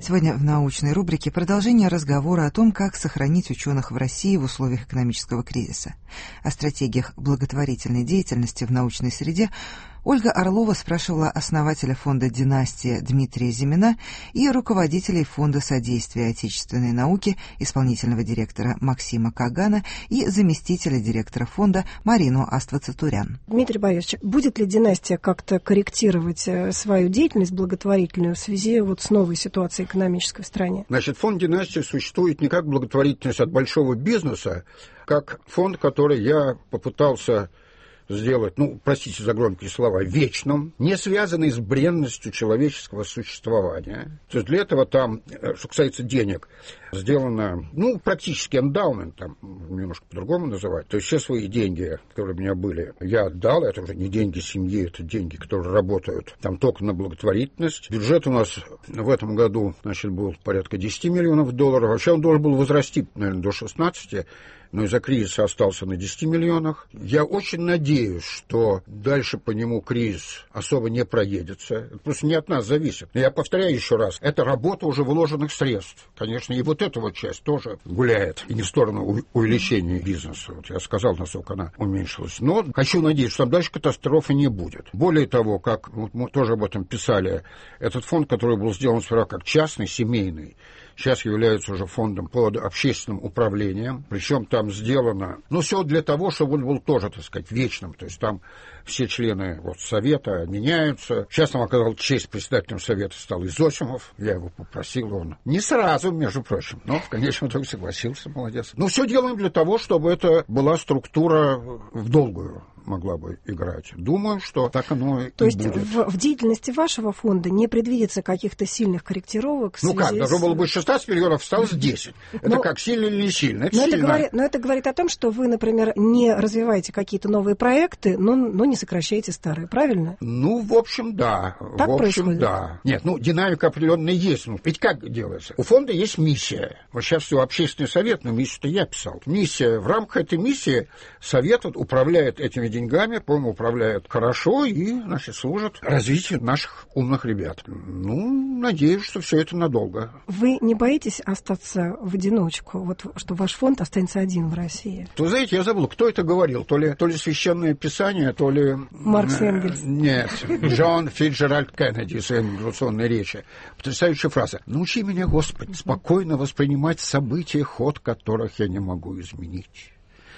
Сегодня в научной рубрике продолжение разговора о том, как сохранить ученых в России в условиях экономического кризиса. О стратегиях благотворительной деятельности в научной среде Ольга Орлова спрашивала основателя фонда «Династия» Дмитрия Зимина и руководителей фонда содействия отечественной науке, исполнительного директора Максима Кагана и заместителя директора фонда Марину Аствацатурян. Дмитрий Борисович, будет ли «Династия» как-то корректировать свою деятельность благотворительную в связи с новой ситуацией экономической в стране? Значит, фонд «Династия» существует не как благотворительность от большого бизнеса, как фонд, который я попытался сделать, простите за громкие слова, вечным, не связанный с бренностью человеческого существования. То есть для этого там, что касается денег, сделано, практически эндаумент, там немножко по-другому называть. То есть все свои деньги, которые у меня были, я отдал. Это уже не деньги семьи, это деньги, которые работают там только на благотворительность. Бюджет у нас в этом году, был порядка $10 миллионов. Вообще он должен был возрасти, наверное, до 16, но из-за кризиса остался на 10 миллионах. Я очень надеюсь, что дальше по нему кризис особо не проедется. Это просто не от нас зависит. Но я повторяю еще раз, это работа уже вложенных средств. Конечно, и вот эта часть тоже гуляет, и не в сторону увеличения бизнеса. Я сказал, насколько она уменьшилась. Но хочу надеяться, что там дальше катастрофы не будет. Более того, как мы тоже об этом писали, этот фонд, который был сделан сперва как частный, семейный, сейчас является уже фондом под общественным управлением. Причем там сделано, все для того, чтобы он был тоже, вечным. То есть там все члены совета меняются. Сейчас нам оказал честь председателем совета стал Изосимов. Я его попросил, он не сразу, между прочим, но в конечном итоге согласился, молодец. Все делаем для того, чтобы это была структура в долгую могла бы играть. Думаю, что так оно и будет. То есть в деятельности вашего фонда не предвидится каких-то сильных корректировок в связи должно было быть 16 миллионов, осталось 10. Это как, сильно или не сильно? Это сильно. Но это говорит о том, что вы, например, не развиваете какие-то новые проекты, но не сокращаете старые, правильно? В общем, да. Так в общем, происходит? Да. Нет, динамика определенная есть. Ведь как делается? У фонда есть миссия. Вот сейчас все общественный совет, но миссию-то я писал. Миссия. В рамках этой миссии совет управляет этими деньгами, по-моему, управляет хорошо и, служит развитию наших умных ребят. Надеюсь, что все это надолго. Вы не боитесь остаться в одиночку, что ваш фонд останется один в России? Вы знаете, я забыл, кто это говорил, то ли Священное Писание, то ли... Маркс и Энгельс. Нет, Джон Фитджеральд Кеннеди в своей революционной речи. Потрясающая фраза. «Научи меня, Господи, спокойно воспринимать события, ход которых я не могу изменить.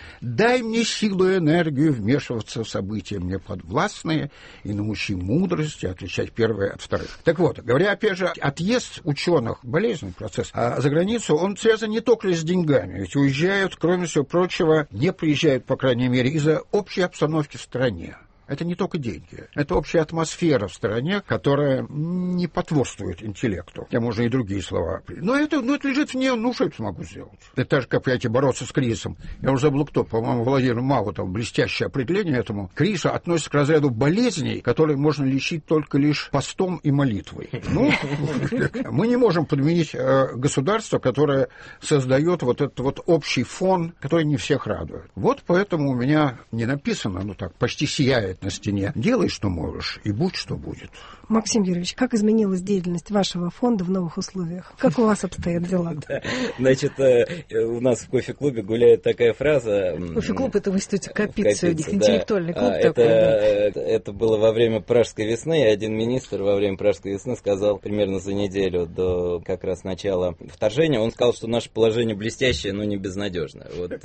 Дай мне силу и энергию вмешиваться в события мне подвластные и научи мудрости отличать первое от вторых». Так вот, говоря опять же, отъезд ученых, болезненный процесс, а за границу он связан не только с деньгами, ведь уезжают, кроме всего прочего, не приезжают, по крайней мере, из-за общей обстановки в стране. Это не только деньги, это общая атмосфера в стране, которая не потворствует интеллекту. Я можно и другие слова. Но это лежит вне, что я могу сделать? Это так же, как, понимаете, бороться с кризисом. Я уже забыл, кто, по-моему, Владимир Мало, блестящее определение этому. Кризис относится к разряду болезней, которые можно лечить только лишь постом и молитвой. Мы не можем подменить государство, которое создает этот общий фон, который не всех радует. Поэтому у меня не написано, почти сияет на стене. Делай, что можешь, и будь, что будет. Максим Юрьевич, как изменилась деятельность вашего фонда в новых условиях? Как у вас обстоят дела? Значит, у нас в кофе-клубе гуляет такая фраза... Кофе-клуб — это в институте Капицы, у них интеллектуальный клуб такой. Это было во время Пражской весны, и один министр во время Пражской весны сказал примерно за неделю до как раз начала вторжения, он сказал, что наше положение блестящее, но не безнадежное.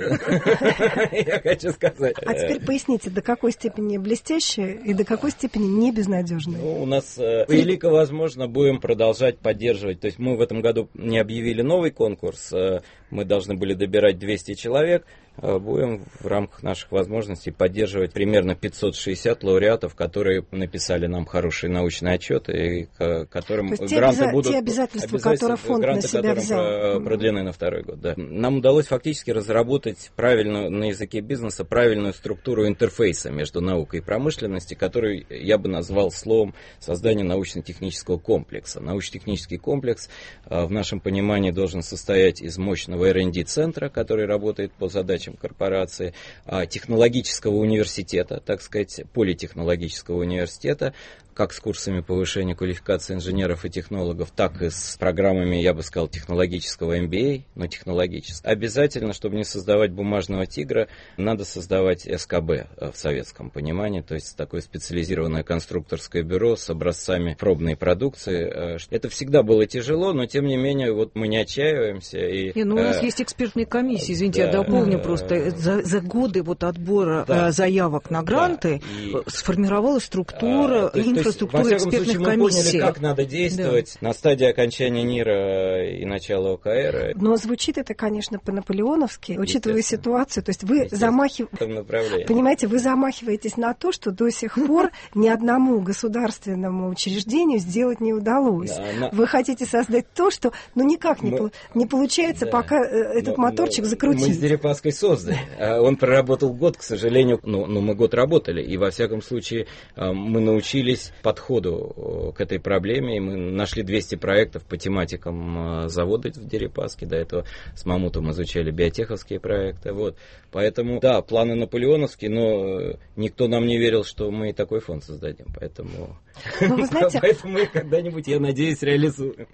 Я хочу сказать. А теперь поясните, до какой степени блестящее и до какой степени не безнадежное? У нас велико возможно будем продолжать поддерживать. То есть мы в этом году не объявили новый конкурс, мы должны были добирать 200 человек. Будем в рамках наших возможностей поддерживать примерно 560 лауреатов, которые написали нам хорошие научные отчеты, и которым гранты будут... Те обязательства, которые фонд на себя взял. Продлены на второй год, да. Нам удалось фактически разработать правильную, на языке бизнеса, правильную структуру интерфейса между наукой и промышленностью, который я бы назвал словом создания научно-технического комплекса. Научно-технический комплекс в нашем понимании должен состоять из мощного R&D-центра, который работает по задачам корпорации, технологического университета, так сказать, политехнологического университета, как с курсами повышения квалификации инженеров и технологов, так и с программами, я бы сказал, технологического MBA, но технологического. Обязательно, чтобы не создавать бумажного тигра, надо создавать СКБ в советском понимании, то есть такое специализированное конструкторское бюро с образцами пробной продукции. Это всегда было тяжело, но тем не менее вот мы не отчаиваемся. У нас есть экспертные комиссии, извините, я дополню просто. За годы вот отбора заявок на гранты сформировалась структура, инфраструктура экспертных комиссий. Мы поняли, как надо действовать на стадии окончания НИРа и начала ОКР. Но звучит это, конечно, по-наполеоновски, учитывая ситуацию. То есть вы понимаете, вы замахиваетесь на то, что до сих пор ни одному государственному учреждению сделать не удалось. Вы хотите создать то, что никак не получается, пока этот моторчик закрутить. Мы с Дерипаской создали. Он проработал год, к сожалению. Мы год работали, и во всяком случае мы научились подходу к этой проблеме, и мы нашли 200 проектов по тематикам завода в Дерипаске. До этого с Мамутом изучали биотеховские проекты. Вот. Поэтому, да, планы наполеоновские, но никто нам не верил, что мы и такой фонд создадим. Поэтому мы их когда-нибудь, я надеюсь, реализуем.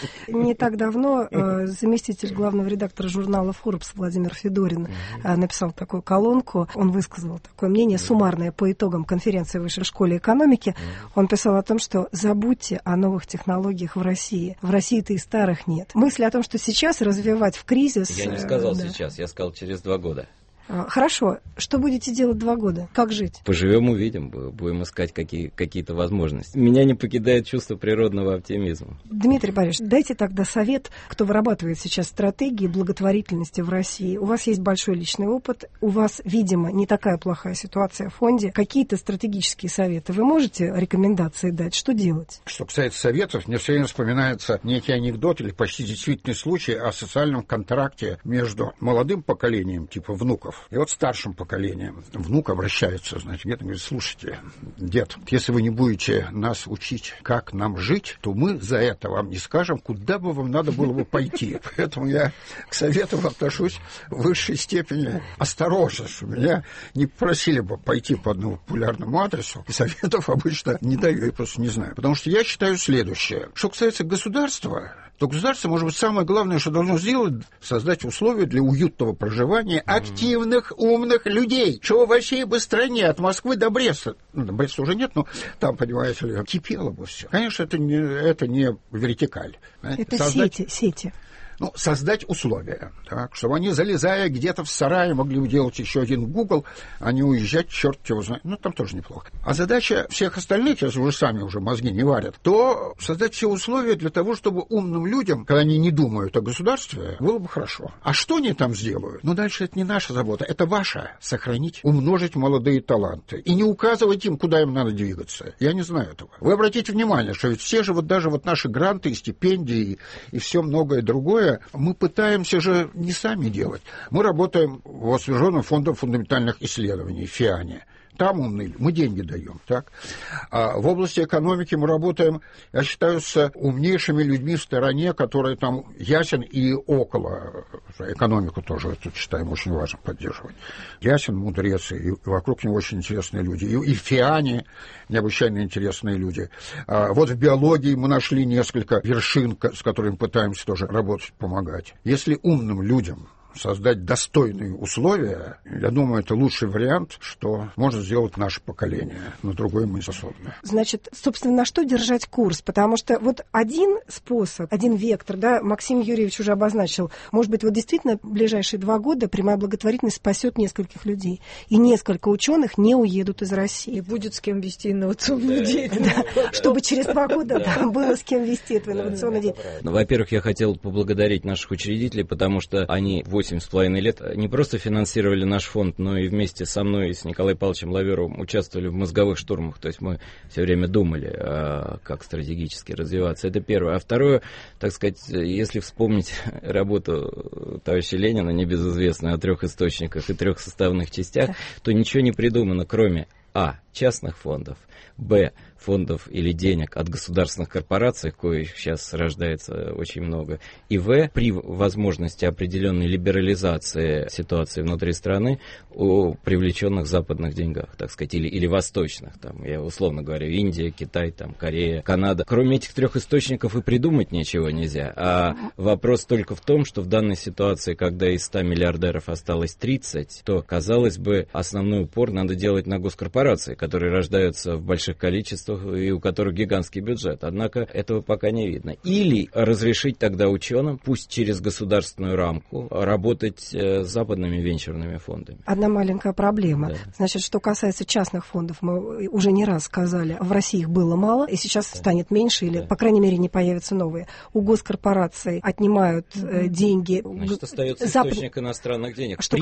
Не так давно заместитель главного редактора журнала Forbes Владимир Федорин написал такую колонку. Он высказал такое мнение суммарное по итогам конференции в Высшей школе экономики. Он писал о том, что забудьте о новых технологиях в России. В России-то и старых нет. Мысль о том, что сейчас развивать в кризис... Я не сказал сейчас, я сказал через 2 года. Хорошо. Что будете делать 2 года? Как жить? Поживем, увидим. Будем искать какие-то возможности. Меня не покидает чувство природного оптимизма. Дмитрий Борисович, дайте тогда совет, кто вырабатывает сейчас стратегии благотворительности в России. У вас есть большой личный опыт. У вас, видимо, не такая плохая ситуация в фонде. Какие-то стратегические советы вы можете, рекомендации дать? Что делать? Что касается советов, мне все время вспоминается некий анекдот или почти действительный случай о социальном контракте между молодым поколением, типа внуков, и вот старшим поколением. Внук обращается, значит, дед говорит: слушайте, дед, если вы не будете нас учить, как нам жить, то мы за это вам не скажем, куда бы вам надо было бы пойти. Поэтому я к советам отношусь в высшей степени осторожно, что меня не просили бы пойти по одному популярному адресу, и советов обычно не даю, я просто не знаю. Потому что я считаю следующее. Что касается государства, то государство, может быть, самое главное, что должно сделать, создать условия для уютного проживания активных, умных людей. Чего вообще бы стране от Москвы до Бреста, до Бреста уже нет, но там, понимаете ли, кипело бы все. Конечно, это не вертикаль. Это сети. Создать условия, так, чтобы они, залезая где-то в сарае, могли делать еще один Google, а не уезжать, черт его знает. Там тоже неплохо. А задача всех остальных, если уже сами уже мозги не варят, то создать все условия для того, чтобы умным людям, когда они не думают о государстве, было бы хорошо. А что они там сделают? Дальше это не наша забота, это ваша. Сохранить, умножить молодые таланты. И не указывать им, куда им надо двигаться. Я не знаю этого. Вы обратите внимание, что ведь все же даже наши гранты и стипендии и все многое другое мы пытаемся же не сами делать. Мы работаем в освеженном фондом фундаментальных исследований, ФИАНе. Там умные, мы деньги даем, так? А в области экономики мы работаем, я считаю, с умнейшими людьми в стороне, которые там Ясин и около. Экономику тоже, тут считаем, очень важно поддерживать. Ясин мудрец, и вокруг него очень интересные люди. И в ФИАНе необычайно интересные люди. Вот в биологии мы нашли несколько вершин, с которыми пытаемся тоже работать, помогать. Если умным людям создать достойные условия, я думаю, это лучший вариант, что может сделать наше поколение. На другое мы не способны. Значит, собственно, на что держать курс? Потому что вот один способ, один вектор, Максим Юрьевич уже обозначил, может быть, действительно в ближайшие 2 года прямая благотворительность спасет нескольких людей. И несколько ученых не уедут из России. И будет с кем вести инновационную деятельность. Чтобы через 2 года было с кем вести эту инновационную деятельность. Во-первых, я хотел поблагодарить наших учредителей, потому что они 8,5 лет не просто финансировали наш фонд, но и вместе со мной и с Николаем Павловичем Лаверовым участвовали в мозговых штурмах. То есть мы все время думали, как стратегически развиваться. Это первое. А второе, так сказать, если вспомнить работу товарища Ленина, небезызвестную, о 3 источниках и 3 составных частях, то ничего не придумано, кроме частных фондов, фондов или денег от государственных корпораций, коих сейчас рождается очень много, и при возможности определенной либерализации ситуации внутри страны о привлеченных западных деньгах, так сказать, или восточных, там, я условно говорю, Индия, Китай, там, Корея, Канада. Кроме этих трех источников и придумать ничего нельзя. А вопрос только в том, что в данной ситуации, когда из 100 миллиардеров осталось 30, то, казалось бы, основной упор надо делать на госкорпорации, которые рождаются в больших количествах и у которых гигантский бюджет. Однако этого пока не видно. Или разрешить тогда ученым, пусть через государственную рамку, работать с западными венчурными фондами. Одна маленькая проблема. Да. Значит, что касается частных фондов, мы уже не раз сказали, в России их было мало, и сейчас станет меньше, или, по крайней мере, не появятся новые. У госкорпораций отнимают деньги. Значит, остается источник иностранных денег. Что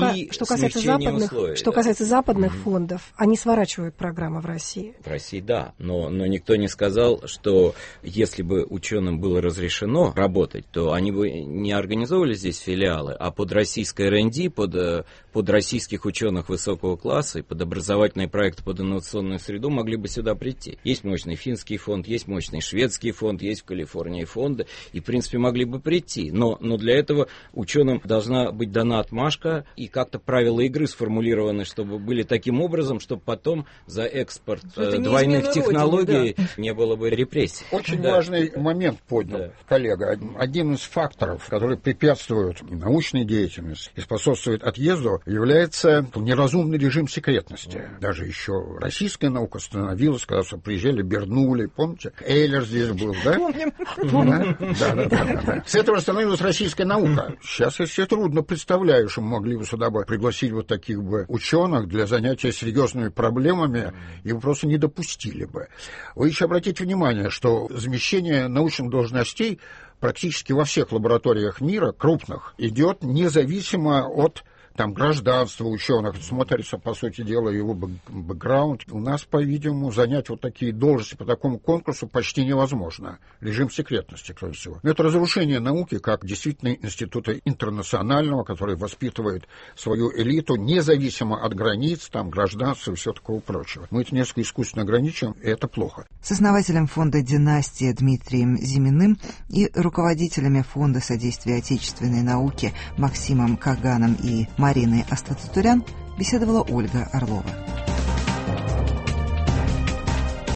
касается западных фондов, они сворачивают программы в России. В России, да, но никто не сказал, что если бы ученым было разрешено работать, то они бы не организовывали здесь филиалы, а под российское R&D, под российских ученых высокого класса и под образовательные проекты, под инновационную среду могли бы сюда прийти. Есть мощный финский фонд, есть мощный шведский фонд, есть в Калифорнии фонды, и, в принципе, могли бы прийти. Но для этого ученым должна быть дана отмашка, и как-то правила игры сформулированы, чтобы были таким образом, чтобы потом за экспорт двойных технологий не было бы репрессий. Очень важный момент поднял коллега. Один из факторов, который препятствует научной деятельности и способствует отъезду, является неразумный режим секретности. Даже еще российская наука становилась, когда приезжали Бернулли, помните? Эйлер здесь был, да? Помним. Да. С этого становилась российская наука. Сейчас я себе трудно представляю, что мы могли бы сюда пригласить вот таких бы ученых для занятия серьезными проблемами, и просто не допустили бы. Вы еще обратите внимание, что замещение научных должностей практически во всех лабораториях мира, крупных, идет независимо от гражданство ученых, смотрится, по сути дела, его бэкграунд. У нас, по-видимому, занять вот такие должности по такому конкурсу почти невозможно. Режим секретности, кроме всего. Но это разрушение науки как действительно института интернационального, который воспитывает свою элиту независимо от границ, гражданства и все такого прочего. Мы это несколько искусственно ограничиваем, и это плохо. С основателем фонда «Династия» Дмитрием Зиминым и руководителями фонда содействия отечественной науке Максимом Каганом и Мариной Астатутурян беседовала Ольга Орлова.